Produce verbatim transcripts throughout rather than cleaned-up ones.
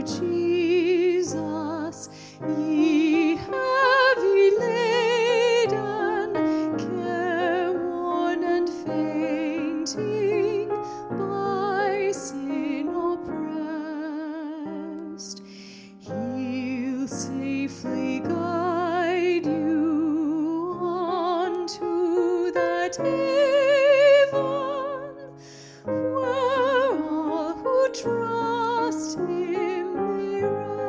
Jesus, ye heavy laden, careworn and fainting, by sin oppressed. He'll safely guide you unto that haven, where all who trust Him may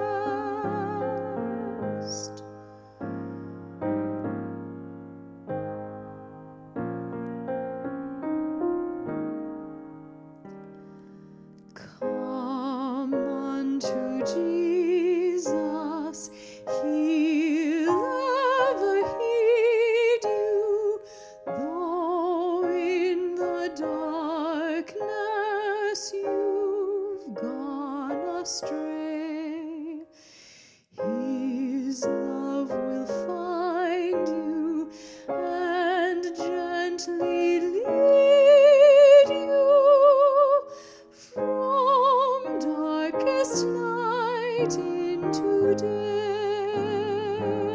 rest. Come unto Jesus, He'll ever heed you, though in the darkness you've gone astray. His love will find you and gently lead you from darkest night into day.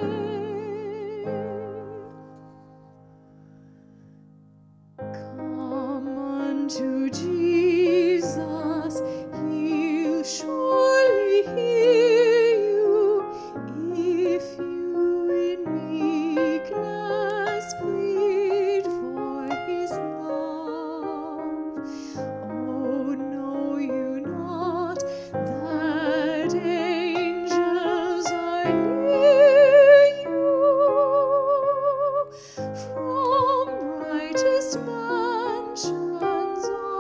Come unto Jesus, He'll surely hear you, if you in meekness plead for His love. Oh, know you not that angels are near you, from brightest mansions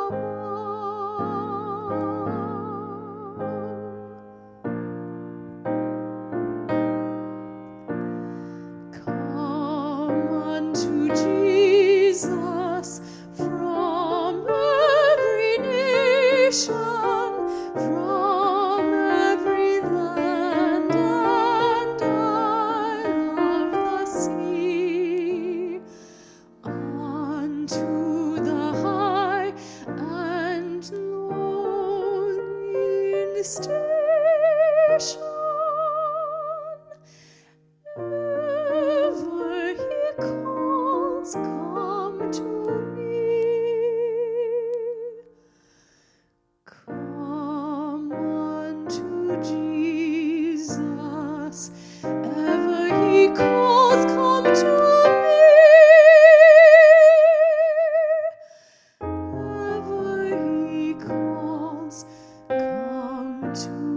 above? Come unto Jesus from every nation, from every land and isle of the sea, unto the high and lowly station. Ever He calls, come to me. Come unto Jesus. Ever He calls, come to me. Ever He calls, come to me.